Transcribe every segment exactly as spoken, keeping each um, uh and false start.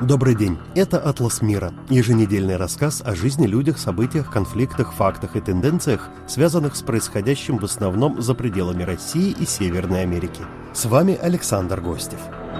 Добрый день. Это «Атлас мира» – еженедельный рассказ о жизни, людях, событиях, конфликтах, фактах и тенденциях, связанных с происходящим в основном за пределами России и Северной Америки. С вами Александр Гостев.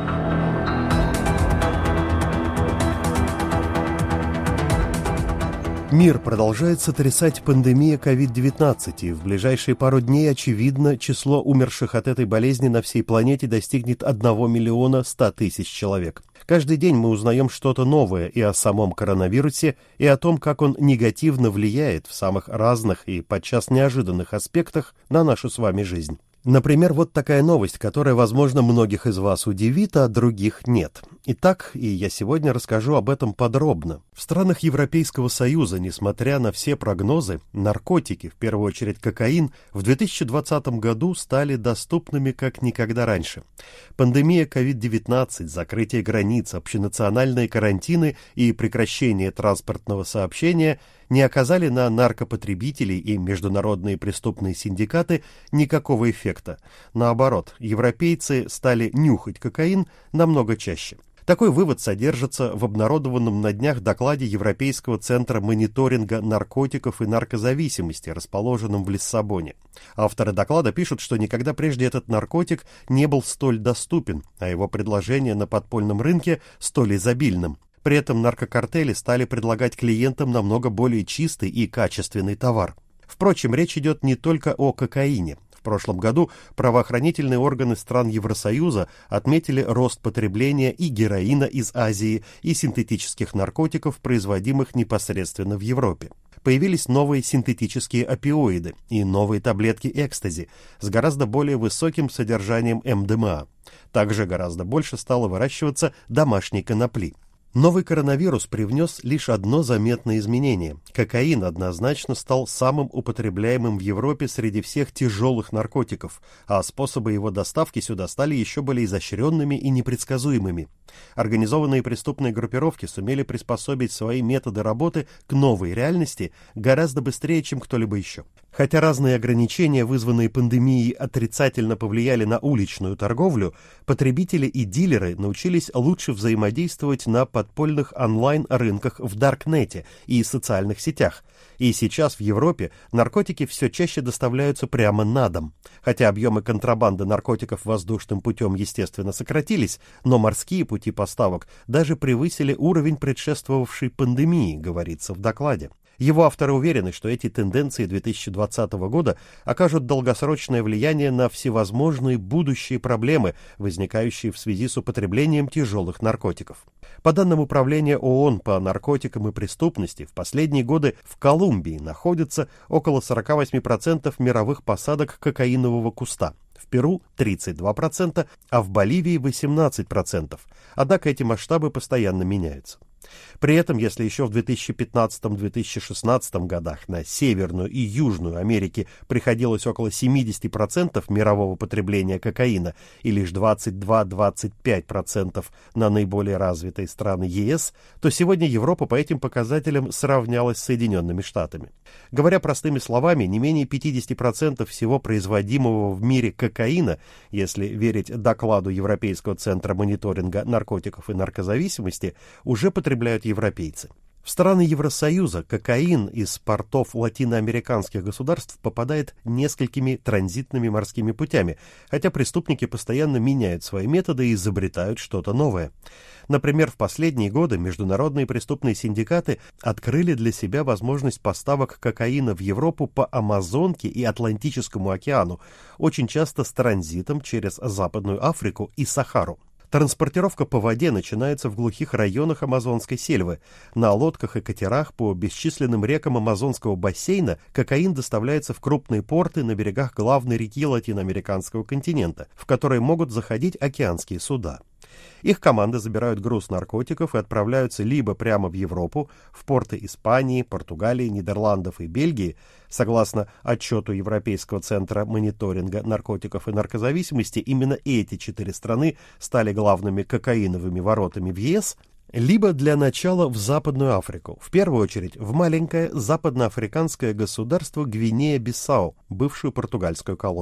Мир продолжает сотрясать пандемия ковид девятнадцать, и в ближайшие пару дней, очевидно, число умерших от этой болезни на всей планете достигнет одного миллиона ста тысяч человек. Каждый день мы узнаем что-то новое и о самом коронавирусе, и о том, как он негативно влияет в самых разных и подчас неожиданных аспектах на нашу с вами жизнь. Например, вот такая новость, которая, возможно, многих из вас удивит, а других нет. Итак, и я сегодня расскажу об этом подробно. В странах Европейского Союза, несмотря на все прогнозы, наркотики, в первую очередь кокаин, в две тысячи двадцатом году стали доступными как никогда раньше. Пандемия ковид девятнадцать, закрытие границ, общенациональные карантины и прекращение транспортного сообщения не оказали на наркопотребителей и международные преступные синдикаты никакого эффекта. Наоборот, европейцы стали нюхать кокаин намного чаще. Такой вывод содержится в обнародованном на днях докладе Европейского центра мониторинга наркотиков и наркозависимости, расположенном в Лиссабоне. Авторы доклада пишут, что никогда прежде этот наркотик не был столь доступен, а его предложение на подпольном рынке столь изобильным. При этом наркокартели стали предлагать клиентам намного более чистый и качественный товар. Впрочем, речь идет не только о кокаине. В прошлом году правоохранительные органы стран Евросоюза отметили рост потребления и героина из Азии, и синтетических наркотиков, производимых непосредственно в Европе. Появились новые синтетические опиоиды и новые таблетки экстази с гораздо более высоким содержанием эм дэ эм а. Также гораздо больше стало выращиваться домашней конопли. Новый коронавирус привнес лишь одно заметное изменение. Кокаин однозначно стал самым употребляемым в Европе среди всех тяжелых наркотиков, а способы его доставки сюда стали еще более изощренными и непредсказуемыми. Организованные преступные группировки сумели приспособить свои методы работы к новой реальности гораздо быстрее, чем кто-либо еще. Хотя разные ограничения, вызванные пандемией, отрицательно повлияли на уличную торговлю, потребители и дилеры научились лучше взаимодействовать на подпольных онлайн-рынках в Даркнете и социальных сетях. И сейчас в Европе наркотики все чаще доставляются прямо на дом. Хотя объемы контрабанды наркотиков воздушным путем, естественно, сократились, но морские пути поставок даже превысили уровень предшествовавшей пандемии, говорится в докладе. Его авторы уверены, что эти тенденции две тысячи двадцатого года окажут долгосрочное влияние на всевозможные будущие проблемы, возникающие в связи с употреблением тяжелых наркотиков. По данным Управления ООН по наркотикам и преступности, в последние годы в Колумбии находится около сорок восемь процентов мировых посадок кокаинового куста. В Перу тридцать два процента, а в Боливии восемнадцать процентов. Однако эти масштабы постоянно меняются. При этом, если еще в две тысячи пятнадцатом — две тысячи шестнадцатом годах на Северную и Южную Америки приходилось около семьдесят процентов мирового потребления кокаина и лишь двадцать два — двадцать пять процентов на наиболее развитые страны е эс, то сегодня Европа по этим показателям сравнялась с Соединенными Штатами. Говоря простыми словами, не менее пятьдесят процентов всего производимого в мире кокаина, если верить докладу Европейского центра мониторинга наркотиков и наркозависимости, уже потребляют европейцы. В страны Евросоюза кокаин из портов латиноамериканских государств попадает несколькими транзитными морскими путями, хотя преступники постоянно меняют свои методы и изобретают что-то новое. Например, в последние годы международные преступные синдикаты открыли для себя возможность поставок кокаина в Европу по Амазонке и Атлантическому океану, очень часто с транзитом через Западную Африку и Сахару. Транспортировка по воде начинается в глухих районах Амазонской сельвы. На лодках и катерах по бесчисленным рекам Амазонского бассейна кокаин доставляется в крупные порты на берегах главной реки латиноамериканского континента, в которые могут заходить океанские суда. Их команды забирают груз наркотиков и отправляются либо прямо в Европу, в порты Испании, Португалии, Нидерландов и Бельгии. Согласно отчету Европейского центра мониторинга наркотиков и наркозависимости, именно эти четыре страны стали главными кокаиновыми воротами в е эс, либо для начала в Западную Африку, в первую очередь в маленькое западноафриканское государство Гвинея-Бисау, бывшую португальскую колонию.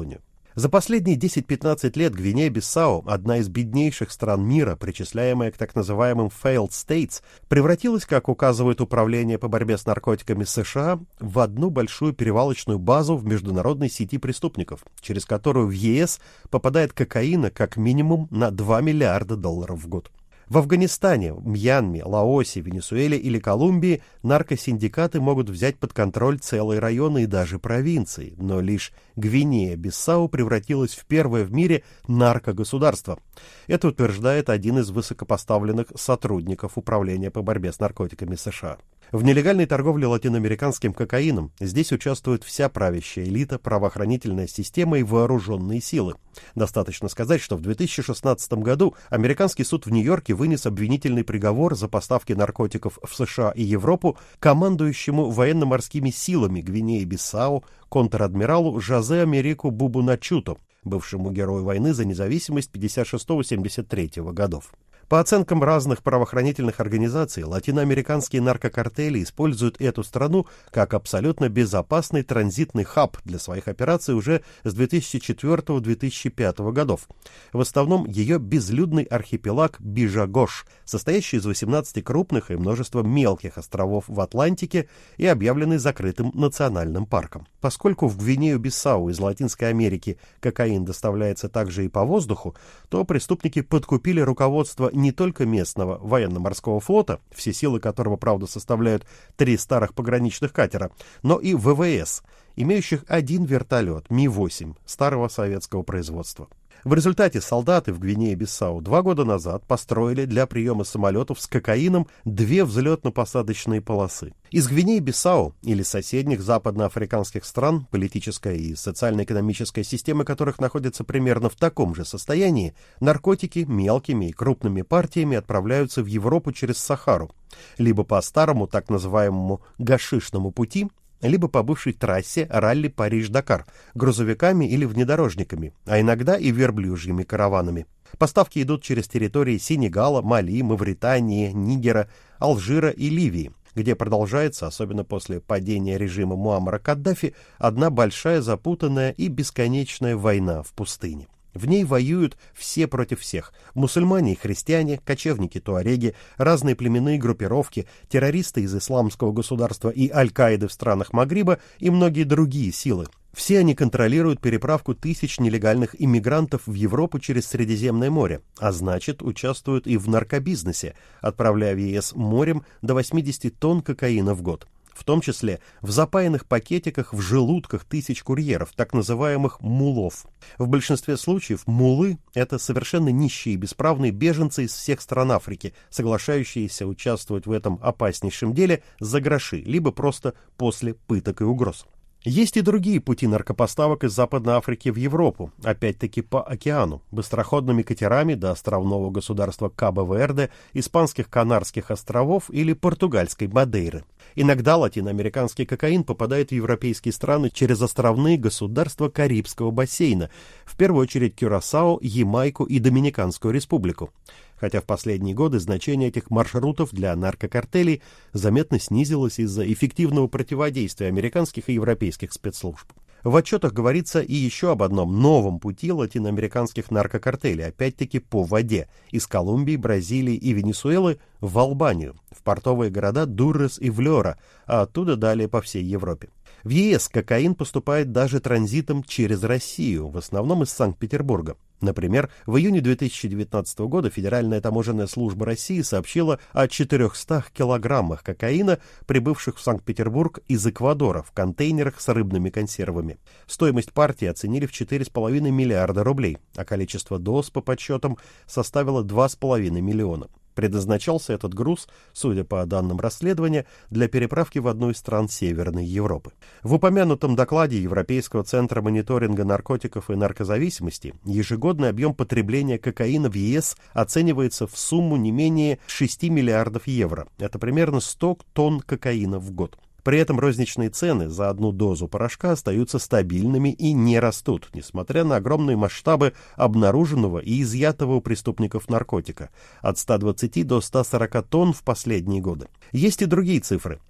За последние десять-пятнадцать лет Гвинея-Бисау, одна из беднейших стран мира, причисляемая к так называемым failed states, превратилась, как указывает Управление по борьбе с наркотиками США, в одну большую перевалочную базу в международной сети преступников, через которую в ЕС попадает кокаина как минимум на два миллиарда долларов в год. В Афганистане, Мьянме, Лаосе, Венесуэле или Колумбии наркосиндикаты могут взять под контроль целые районы и даже провинции, но лишь Гвинея-Бисау превратилась в первое в мире наркогосударство. Это утверждает один из высокопоставленных сотрудников Управления по борьбе с наркотиками США. В нелегальной торговле латиноамериканским кокаином здесь участвует вся правящая элита, правоохранительная система и вооруженные силы. Достаточно сказать, что в две тысячи шестнадцатом году американский суд в Нью-Йорке вынес обвинительный приговор за поставки наркотиков в США и Европу командующему военно-морскими силами Гвинеи-Бисау контр-адмиралу Жозе Америку Бубу-Начуто, бывшему герою войны за независимость пятьдесят шестого — семьдесят третьего годов. По оценкам разных правоохранительных организаций, латиноамериканские наркокартели используют эту страну как абсолютно безопасный транзитный хаб для своих операций уже с две тысячи четвёртого — две тысячи пятого годов. В основном ее безлюдный архипелаг Bijagos, состоящий из восемнадцати крупных и множества мелких островов в Атлантике и объявленный закрытым национальным парком. Поскольку в Гвинею-Бисау из Латинской Америки кокаин доставляется также и по воздуху, то преступники подкупили руководство не только местного военно-морского флота, все силы которого, правда, составляют три старых пограничных катера, но и ВВС, имеющих один вертолет Ми восемь старого советского производства. В результате солдаты в Гвинее-Бисау два года назад построили для приема самолетов с кокаином две взлетно-посадочные полосы. Из Гвинеи-Бисау или соседних западноафриканских стран, политическая и социально-экономическая системы которых находятся примерно в таком же состоянии, наркотики мелкими и крупными партиями отправляются в Европу через Сахару, либо по старому так называемому гашишному пути, либо по бывшей трассе ралли Париж-Дакар, грузовиками или внедорожниками, а иногда и верблюжьими караванами. Поставки идут через территории Сенегала, Мали, Мавритании, Нигера, Алжира и Ливии, где продолжается, особенно после падения режима Муаммара Каддафи, одна большая запутанная и бесконечная война в пустыне. В ней воюют все против всех – мусульмане и христиане, кочевники-туареги, разные племенные группировки, террористы из исламского государства и Аль-Каиды в странах Магриба и многие другие силы. Все они контролируют переправку тысяч нелегальных иммигрантов в Европу через Средиземное море, а значит, участвуют и в наркобизнесе, отправляя в ЕС морем до восьмидесяти тонн кокаина в год. В том числе в запаянных пакетиках в желудках тысяч курьеров, так называемых мулов. В большинстве случаев мулы – это совершенно нищие и бесправные беженцы из всех стран Африки, соглашающиеся участвовать в этом опаснейшем деле за гроши, либо просто после пыток и угроз. Есть и другие пути наркопоставок из Западной Африки в Европу, опять-таки по океану, быстроходными катерами до островного государства Кабо-Верде, испанских Канарских островов или португальской Мадейры. Иногда латиноамериканский кокаин попадает в европейские страны через островные государства Карибского бассейна, в первую очередь Кюрасао, Ямайку и Доминиканскую республику. Хотя в последние годы значение этих маршрутов для наркокартелей заметно снизилось из-за эффективного противодействия американских и европейских спецслужб. В отчетах говорится и еще об одном новом пути латиноамериканских наркокартелей, опять-таки по воде, из Колумбии, Бразилии и Венесуэлы в Албанию, в портовые города Дуррес и Влёра, а оттуда далее по всей Европе. В ЕС кокаин поступает даже транзитом через Россию, в основном из Санкт-Петербурга. Например, в июне две тысячи девятнадцатого года Федеральная таможенная служба России сообщила о четырехстах килограммах кокаина, прибывших в Санкт-Петербург из Эквадора в контейнерах с рыбными консервами. Стоимость партии оценили в четыре с половиной миллиарда рублей, а количество доз, по подсчетам, составило два с половиной миллиона. Предназначался этот груз, судя по данным расследования, для переправки в одну из стран Северной Европы. В упомянутом докладе Европейского центра мониторинга наркотиков и наркозависимости ежегодный объем потребления кокаина в ЕС оценивается в сумму не менее шести миллиардов евро. Это примерно сто тонн кокаина в год. При этом розничные цены за одну дозу порошка остаются стабильными и не растут, несмотря на огромные масштабы обнаруженного и изъятого у преступников наркотика – от ста двадцати до ста сорока тонн в последние годы. Есть и другие цифры.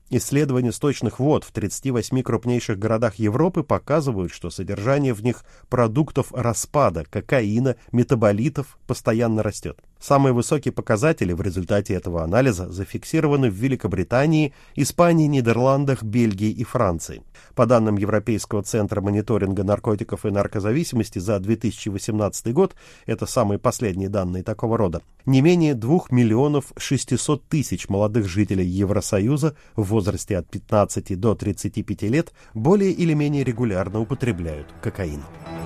Исследования сточных вод в тридцати восьми крупнейших городах Европы показывают, что содержание в них продуктов распада, кокаина, метаболитов постоянно растет. Самые высокие показатели в результате этого анализа зафиксированы в Великобритании, Испании, Нидерландах, Бельгии и Франции. По данным Европейского центра мониторинга наркотиков и наркозависимости за две тысячи восемнадцатый год, это самые последние данные такого рода, не менее двух миллионов шестисот тысяч молодых жителей Евросоюза в возрасте от пятнадцати до тридцати пяти лет более или менее регулярно употребляют кокаин.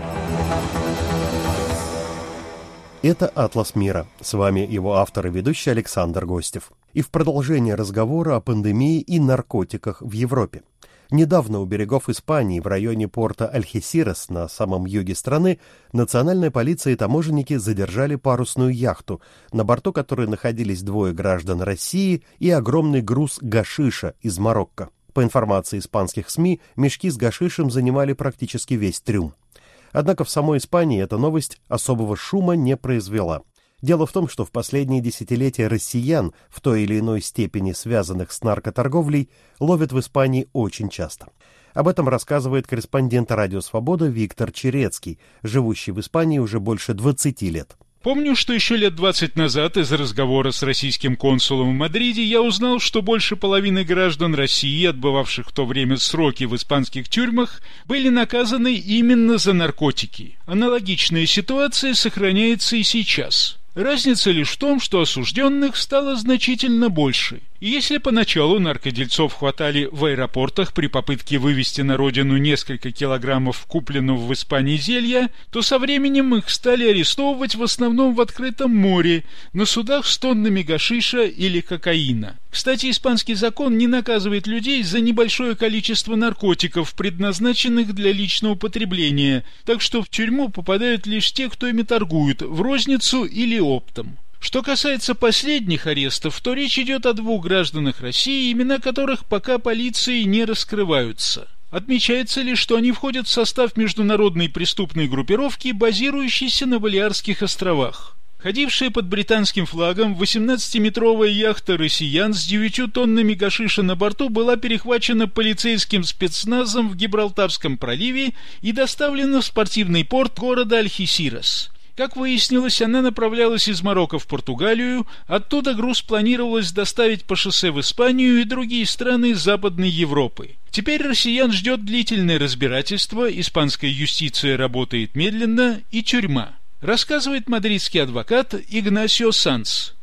Это «Атлас мира». С вами его автор и ведущий Александр Гостев. И в продолжение разговора о пандемии и наркотиках в Европе. Недавно у берегов Испании в районе порта Альхесирас на самом юге страны национальная полиция и таможенники задержали парусную яхту, на борту которой находились двое граждан России и огромный груз гашиша из Марокко. По информации испанских СМИ, мешки с гашишем занимали практически весь трюм. Однако в самой Испании эта новость особого шума не произвела. Дело в том, что в последние десятилетия россиян, в той или иной степени связанных с наркоторговлей, ловят в Испании очень часто. Об этом рассказывает корреспондент «Радио Свобода» Виктор Черецкий, живущий в Испании уже больше двадцати лет. Помню, что еще лет двадцать назад из разговора с российским консулом в Мадриде я узнал, что больше половины граждан России, отбывавших в то время сроки в испанских тюрьмах, были наказаны именно за наркотики. Аналогичная ситуация сохраняется и сейчас. Разница лишь в том, что осужденных стало значительно больше. И если поначалу наркодельцов хватали в аэропортах при попытке вывести на родину несколько килограммов купленного в Испании зелья, то со временем их стали арестовывать в основном в открытом море, на судах с тоннами гашиша или кокаина. Кстати, испанский закон не наказывает людей за небольшое количество наркотиков, предназначенных для личного потребления, так что в тюрьму попадают лишь те, кто ими торгуют, в розницу или оптом. Что касается последних арестов, то речь идет о двух гражданах России, имена которых пока полиции не раскрываются. Отмечается лишь, что они входят в состав международной преступной группировки, базирующейся на Балиарских островах. Ходившая под британским флагом восемнадцатиметровая яхта «Россиян» с девятью тоннами гашиша на борту была перехвачена полицейским спецназом в Гибралтарском проливе и доставлена в спортивный порт города Альхесирас. Как выяснилось, она направлялась из Марокко в Португалию, оттуда груз планировалось доставить по шоссе в Испанию и другие страны Западной Европы. Теперь россиян ждет длительное разбирательство, испанская юстиция работает медленно и тюрьма. Рассказывает мадридский адвокат Игнасио Санс.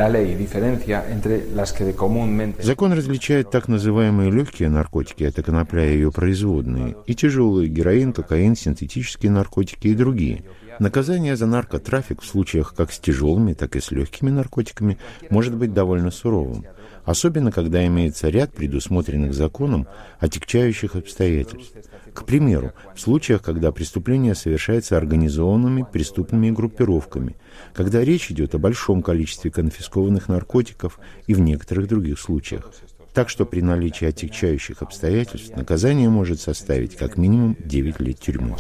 Закон различает так называемые легкие наркотики, это конопля и ее производные, и тяжелые, героин, кокаин, синтетические наркотики и другие. Наказание за наркотрафик в случаях как с тяжелыми, так и с легкими наркотиками может быть довольно суровым, особенно когда имеется ряд предусмотренных законом отягчающих обстоятельств. К примеру, в случаях, когда преступление совершается организованными преступными группировками, когда речь идет о большом количестве конфискованных наркотиков и в некоторых других случаях. Так что при наличии отягчающих обстоятельств наказание может составить как минимум девять лет тюрьмы.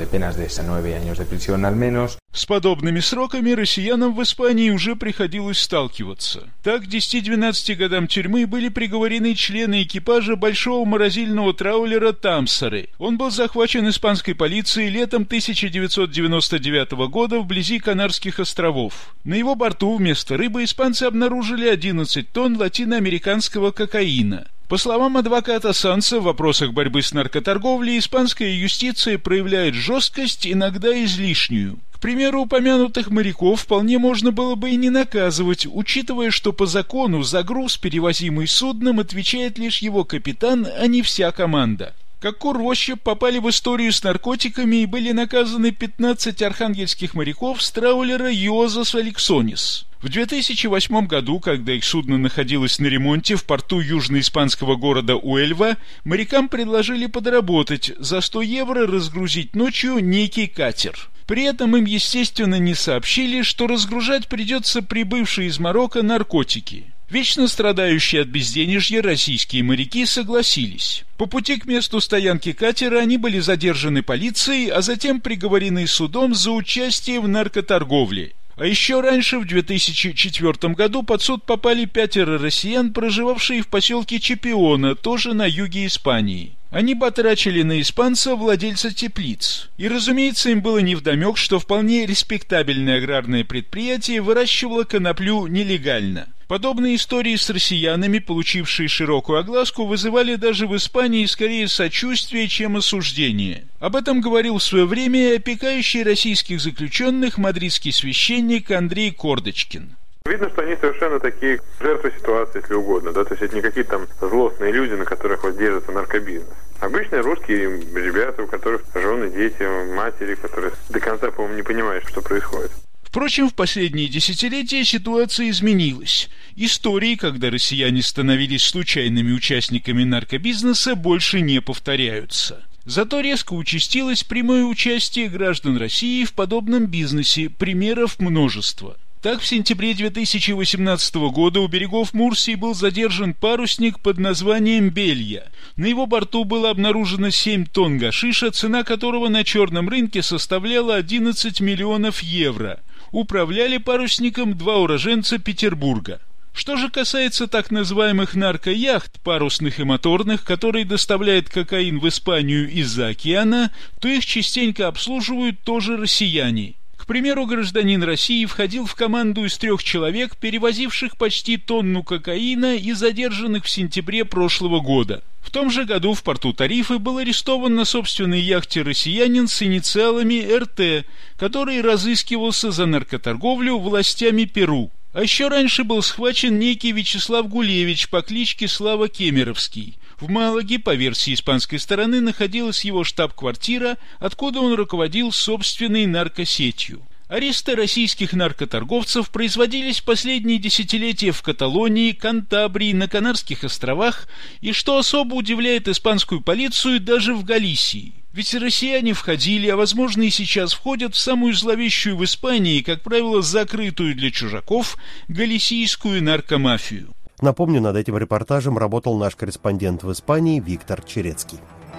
С подобными сроками россиянам в Испании уже приходилось сталкиваться. Так, к десяти-двенадцати годам тюрьмы были приговорены члены экипажа большого морозильного траулера «Тамсары». Он был захвачен испанской полицией летом тысяча девятьсот девяносто девятого года вблизи Канарских островов. На его борту вместо рыбы испанцы обнаружили одиннадцать тонн латиноамериканского кокаина. По словам адвоката Санса, в вопросах борьбы с наркоторговлей испанская юстиция проявляет жесткость, иногда излишнюю. К примеру, упомянутых моряков вполне можно было бы и не наказывать, учитывая, что по закону за груз, перевозимый судном, отвечает лишь его капитан, а не вся команда. Как кур-возчик попали в историю с наркотиками и были наказаны пятнадцать архангельских моряков с траулера «Иозас Алексонис». В две тысячи восьмом году, когда их судно находилось на ремонте в порту южноиспанского города Уэльва, морякам предложили подработать, за сто евро разгрузить ночью некий катер. При этом им, естественно, не сообщили, что разгружать придется прибывшие из Марокко наркотики. Вечно страдающие от безденежья российские моряки согласились. По пути к месту стоянки катера они были задержаны полицией, а затем приговорены судом за участие в наркоторговле. А еще раньше, в две тысячи четвёртом году, под суд попали пятеро россиян, проживавшие в поселке Чепиона, тоже на юге Испании. Они батрачили на испанца, владельца теплиц. И, разумеется, им было невдомек, что вполне респектабельное аграрное предприятие выращивало коноплю нелегально. Подобные истории с россиянами, получившие широкую огласку, вызывали даже в Испании скорее сочувствие, чем осуждение. Об этом говорил в свое время опекающий российских заключенных мадридский священник Андрей Кордочкин. Видно, что они совершенно такие жертвы ситуации, если угодно, да, то есть это не какие-то там злостные люди, на которых вот держится наркобизнес. Обычные русские ребята, у которых жены, дети, матери, которые до конца, по-моему, не понимают, что происходит. Впрочем, в последние десятилетия ситуация изменилась. Истории, когда россияне становились случайными участниками наркобизнеса, больше не повторяются. Зато резко участилось прямое участие граждан России в подобном бизнесе, примеров множество. Так, в сентябре две тысячи восемнадцатого года у берегов Мурсии был задержан парусник под названием «Белья». На его борту было обнаружено семь тонн гашиша, цена которого на черном рынке составляла одиннадцать миллионов евро. Управляли парусником два уроженца Петербурга. Что же касается так называемых наркояхт, парусных и моторных, которые доставляют кокаин в Испанию из-за океана, то их частенько обслуживают тоже россияне. К примеру, гражданин России входил в команду из трех человек, перевозивших почти тонну кокаина и задержанных в сентябре прошлого года. В том же году в порту Тарифы был арестован на собственной яхте россиянин с инициалами эр тэ, который разыскивался за наркоторговлю властями Перу. А еще раньше был схвачен некий Вячеслав Гулевич по кличке Слава Кемеровский. В Малаге, по версии испанской стороны, находилась его штаб-квартира, откуда он руководил собственной наркосетью. Аресты российских наркоторговцев производились последние десятилетия в Каталонии, Кантабрии, на Канарских островах и, что особо удивляет испанскую полицию, даже в Галисии. Ведь россияне входили, а возможно и сейчас входят, в самую зловещую в Испании, как правило, закрытую для чужаков, галисийскую наркомафию. Напомню, над этим репортажем работал наш корреспондент в Испании Виктор Черецкий.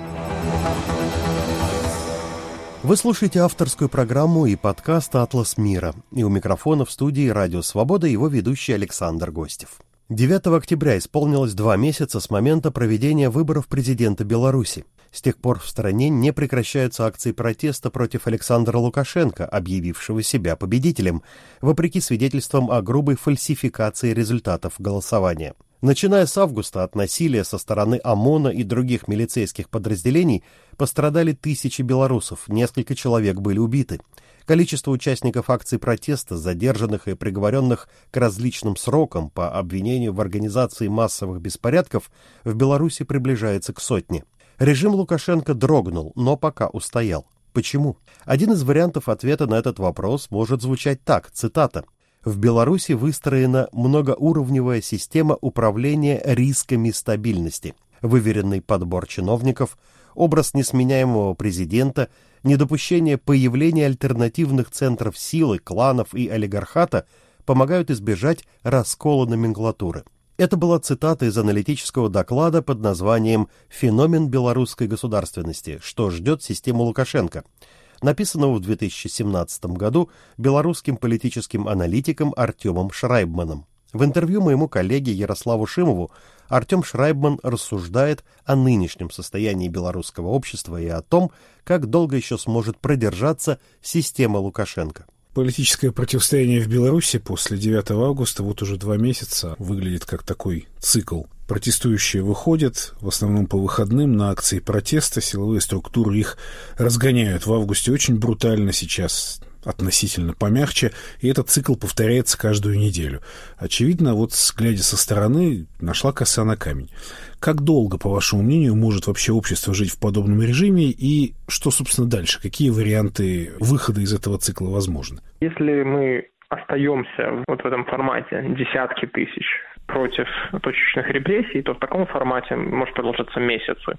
Вы слушаете авторскую программу и подкаст «Атлас мира». И у микрофона в студии «Радио Свобода» его ведущий Александр Гостев. девятого октября исполнилось два месяца с момента проведения выборов президента Беларуси. С тех пор в стране не прекращаются акции протеста против Александра Лукашенко, объявившего себя победителем, вопреки свидетельствам о грубой фальсификации результатов голосования. Начиная с августа от насилия со стороны ОМОНа и других милицейских подразделений пострадали тысячи белорусов, несколько человек были убиты. Количество участников акций протеста, задержанных и приговоренных к различным срокам по обвинению в организации массовых беспорядков, в Беларуси приближается к сотне. Режим Лукашенко дрогнул, но пока устоял. Почему? Один из вариантов ответа на этот вопрос может звучать так, цитата: «В Беларуси выстроена многоуровневая система управления рисками стабильности, выверенный подбор чиновников, образ несменяемого президента, недопущение появления альтернативных центров силы, кланов и олигархата помогают избежать раскола номенклатуры». Это была цитата из аналитического доклада под названием «Феномен белорусской государственности. Что ждет систему Лукашенко», написанного в две тысячи семнадцатом году белорусским политическим аналитиком Артемом Шрайбманом. В интервью моему коллеге Ярославу Шимову Артем Шрайбман рассуждает о нынешнем состоянии белорусского общества и о том, как долго еще сможет продержаться система Лукашенко. Политическое противостояние в Беларуси после девятого августа вот уже два месяца выглядит как такой цикл. Протестующие выходят, в основном по выходным, на акции протеста, силовые структуры их разгоняют в августе очень брутально, сейчас относительно помягче, и этот цикл повторяется каждую неделю. Очевидно, вот, глядя со стороны, нашла коса на камень. Как долго, по вашему мнению, может вообще общество жить в подобном режиме, и что, собственно, дальше? Какие варианты выхода из этого цикла возможны? Если мы остаемся вот в этом формате десятки тысяч против точечных репрессий, то в таком формате может продолжаться месяцы.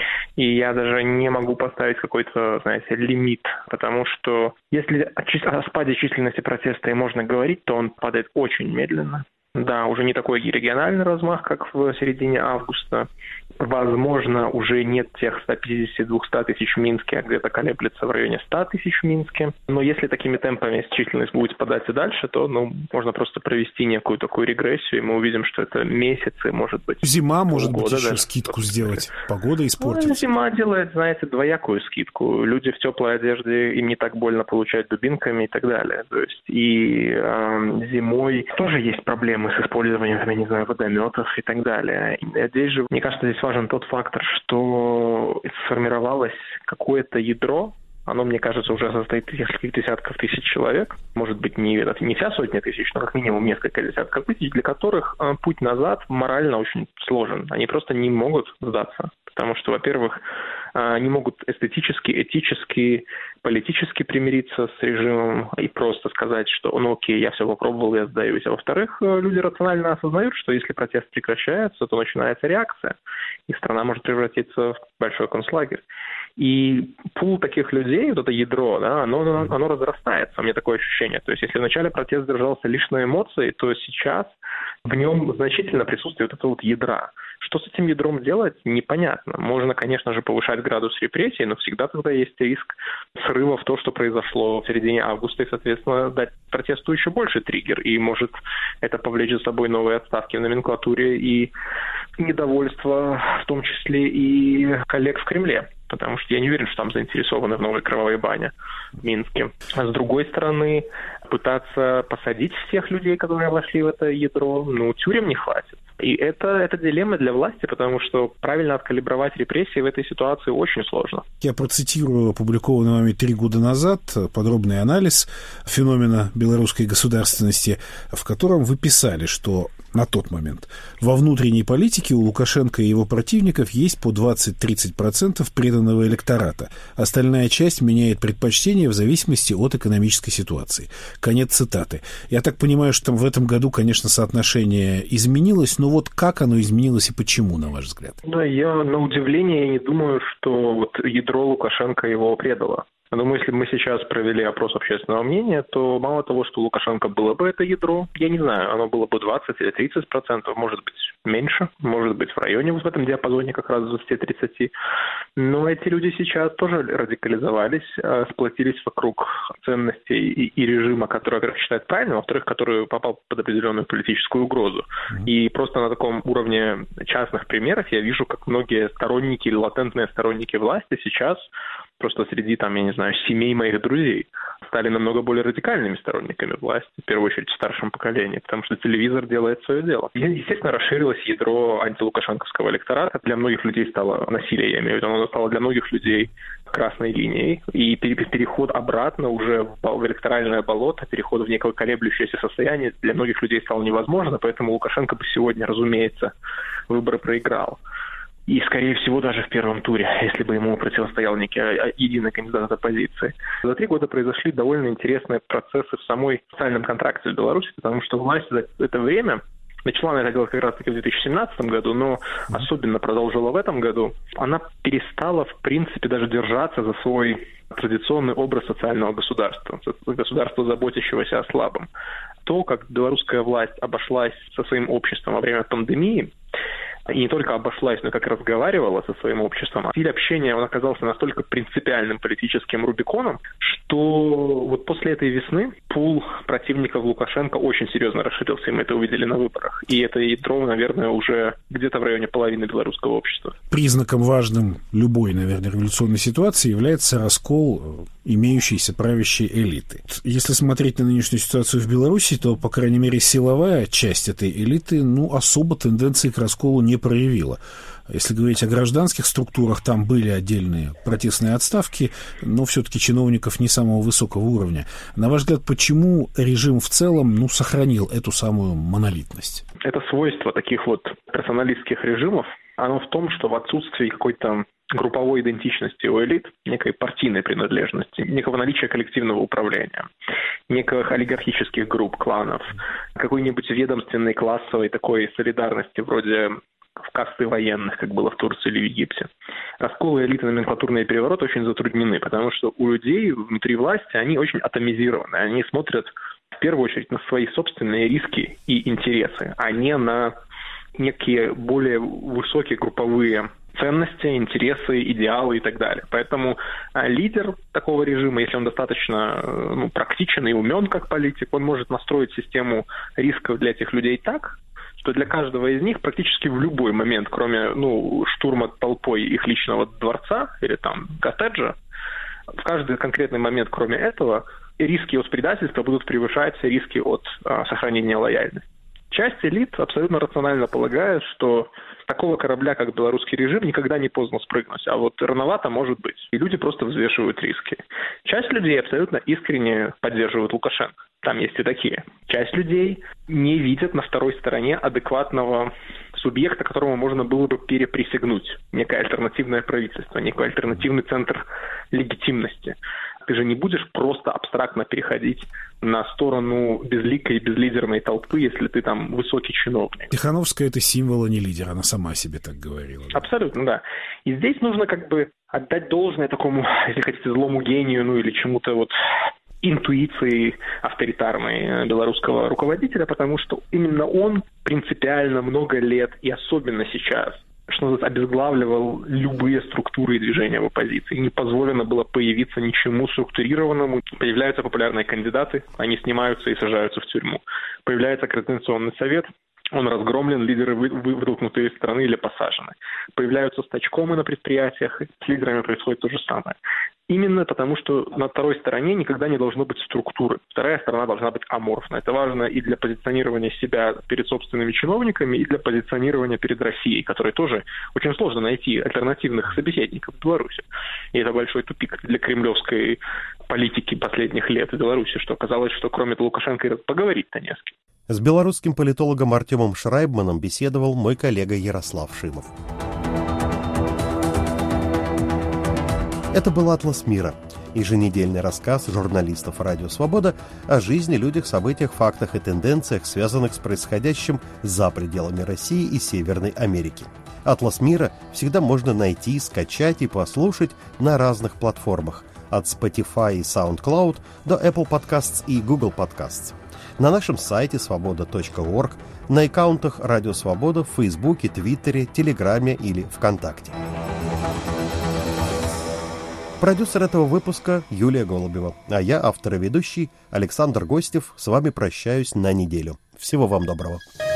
И я даже не могу поставить какой-то, знаете, лимит, потому что если о, чис- о спаде численности протеста и можно говорить, то он падает очень медленно. Да, уже не такой региональный размах, как в середине августа. Возможно, уже нет тех ста пятидесяти — двухсот тысяч в Минске, а где-то колеблется в районе ста тысяч в Минске. Но если такими темпами численность будет падать и дальше, то ну, можно просто провести некую такую регрессию, и мы увидим, что это месяцы, может быть. Зима, может быть, еще даже скидку сделать. Погода испортится. Ну, зима делает, знаете, двоякую скидку. Люди в теплой одежде, им не так больно получать дубинками и так далее. То есть и э, зимой тоже есть проблемы с использованием, я не знаю, водометов и так далее. И здесь же, мне кажется, здесь важен тот фактор, что сформировалось какое-то ядро. Оно, мне кажется, уже состоит из нескольких десятков тысяч человек. Может быть, не, это не вся сотня тысяч, но как минимум несколько десятков тысяч, для которых э, путь назад морально очень сложен. Они просто не могут сдаться. Потому что, во-первых, э, не могут эстетически, этически, политически примириться с режимом и просто сказать, что ну окей, я все попробовал, я сдаюсь. А во-вторых, э, люди рационально осознают, что если протест прекращается, то начинается реакция, и страна может превратиться в большой концлагерь. И пул таких людей, вот это ядро, да, оно, оно разрастается, у меня такое ощущение. То есть если вначале протест держался лишь на эмоции, то сейчас в нем значительно присутствует вот это вот ядра. Что с этим ядром делать, непонятно. Можно, конечно же, повышать градус репрессий, но всегда тогда есть риск срыва в то, что произошло в середине августа, и, соответственно, дать протесту еще больше триггер. И может это повлечь за собой новые отставки в номенклатуре и недовольство, в том числе и коллег в Кремле. Потому что я не уверен, что там заинтересованы в новой кровавой бане в Минске. А с другой стороны, пытаться посадить всех людей, которые вошли в это ядро, ну, тюрем не хватит. И это, это дилемма для власти, потому что правильно откалибровать репрессии в этой ситуации очень сложно. Я процитирую опубликованный вами три года назад подробный анализ феномена белорусской государственности, в котором вы писали, что на тот момент во внутренней политике у Лукашенко и его противников есть по двадцать-тридцать процентов преданного электората. Остальная часть меняет предпочтения в зависимости от экономической ситуации. Конец цитаты. Я так понимаю, что в этом году, конечно, соотношение изменилось, но вот как оно изменилось и почему, на ваш взгляд? Да, я на удивление не думаю, что вот ядро Лукашенко его предало. Я думаю, если бы мы сейчас провели опрос общественного мнения, то мало того, что у Лукашенко было бы это ядро, я не знаю, оно было бы двадцать или тридцать процентов, может быть меньше, может быть в районе, вот в этом диапазоне как раз двадцать-тридцать. Но эти люди сейчас тоже радикализовались, сплотились вокруг ценностей и, и режима, который, во-первых, считает правильным, а во-вторых, который попал под определенную политическую угрозу. Mm-hmm. И просто на таком уровне частных примеров я вижу, как многие сторонники или латентные сторонники власти сейчас просто среди, там, я не знаю, семей моих друзей стали намного более радикальными сторонниками власти, в первую очередь в старшем поколении, потому что телевизор делает свое дело. И, естественно, расширилось ядро антилукашенковского электората. Для многих людей стало насилие, я имею в виду, оно стало для многих людей красной линией. И переход обратно уже в электоральное болото, переход в некое колеблющееся состояние для многих людей стало невозможно, поэтому Лукашенко бы сегодня, разумеется, выборы проиграл. И, скорее всего, даже в первом туре, если бы ему противостоял некий единый кандидат от оппозиции. За три года произошли довольно интересные процессы в самой социальном контракте в Беларуси, потому что власть за это время начала она это делать как раз-таки в две тысячи семнадцатом году, но особенно продолжила в этом году. Она перестала, в принципе, даже держаться за свой традиционный образ социального государства, государства, заботящегося о слабом. То, как белорусская власть обошлась со своим обществом во время пандемии, и не только обошлась, но и как разговаривала со своим обществом. Стиль общения, он оказался настолько принципиальным политическим рубиконом, что вот после этой весны пул противников Лукашенко очень серьезно расширился, и мы это увидели на выборах. И это ядро, наверное, уже где-то в районе половины белорусского общества. Признаком важным любой, наверное, революционной ситуации является раскол имеющейся правящей элиты. Если смотреть на нынешнюю ситуацию в Беларуси, то, по крайней мере, силовая часть этой элиты, ну, особо тенденции к расколу не проявила. Если говорить о гражданских структурах, там были отдельные протестные отставки, но все-таки чиновников не самого высокого уровня. На ваш взгляд, почему режим в целом, ну, сохранил эту самую монолитность? Это свойство таких вот персоналистских режимов, оно в том, что в отсутствии какой-то групповой идентичности у элит, некой партийной принадлежности, некого наличия коллективного управления, неких олигархических групп, кланов, какой-нибудь ведомственной классовой такой солидарности вроде в касты военных, как было в Турции или в Египте. Расколы элиты, номенклатурные перевороты очень затруднены, потому что у людей внутри власти они очень атомизированы, они смотрят в первую очередь на свои собственные риски и интересы, а не на некие более высокие групповые ценности, интересы, идеалы и так далее. Поэтому а, лидер такого режима, если он достаточно ну, практичен и умен как политик, он может настроить систему рисков для этих людей так, что для каждого из них практически в любой момент, кроме ну, штурма толпой их личного дворца или там коттеджа, в каждый конкретный момент, кроме этого, риски от предательства будут превышать риски от а, сохранения лояльности. Часть элит абсолютно рационально полагает, что такого корабля, как белорусский режим, никогда не поздно спрыгнуть, а вот рановато может быть. И люди просто взвешивают риски. Часть людей абсолютно искренне поддерживают Лукашенко. Там есть и такие. Часть людей не видят на второй стороне адекватного субъекта, которому можно было бы переприсягнуть. Некое альтернативное правительство, некий альтернативный центр легитимности. Ты же не будешь просто абстрактно переходить на сторону безликой и безлидерной толпы, если ты там высокий чиновник. Тихановская — это символ, а не лидер, она сама себе так говорила. Да? Абсолютно, да. И здесь нужно как бы отдать должное такому, если хотите, злому гению, ну или чему-то вот интуиции авторитарной белорусского руководителя, потому что именно он принципиально много лет, и особенно сейчас, что называется, обезглавливал любые структуры и движения в оппозиции. Не позволено было появиться ничему структурированному. Появляются популярные кандидаты, они снимаются и сажаются в тюрьму. Появляется Координационный совет, он разгромлен, лидеры вы, вы, вытолкнуты из страны или посажены. Появляются стачкомы на предприятиях, с лидерами происходит то же самое. Именно потому, что на второй стороне никогда не должно быть структуры. Вторая сторона должна быть аморфна. Это важно и для позиционирования себя перед собственными чиновниками, и для позиционирования перед Россией, которой тоже очень сложно найти альтернативных собеседников в Беларуси. И это большой тупик для кремлевской политики последних лет в Беларуси, что оказалось, что кроме Лукашенко поговорить-то не с кем. С белорусским политологом Артемом Шрайбманом беседовал мой коллега Ярослав Шимов. Это был «Атлас мира», еженедельный рассказ журналистов «Радио Свобода» о жизни, людях, событиях, фактах и тенденциях, связанных с происходящим за пределами России и Северной Америки. «Атлас мира» всегда можно найти, скачать и послушать на разных платформах, от Spotify и SoundCloud до Apple Podcasts и Google Podcasts. На нашем сайте свобода точка орг, на аккаунтах «Радио Свобода» в Фейсбуке, Твиттере, Телеграме или ВКонтакте. Продюсер этого выпуска Юлия Голубева, а я, автор и ведущий Александр Гостев, с вами прощаюсь на неделю. Всего вам доброго.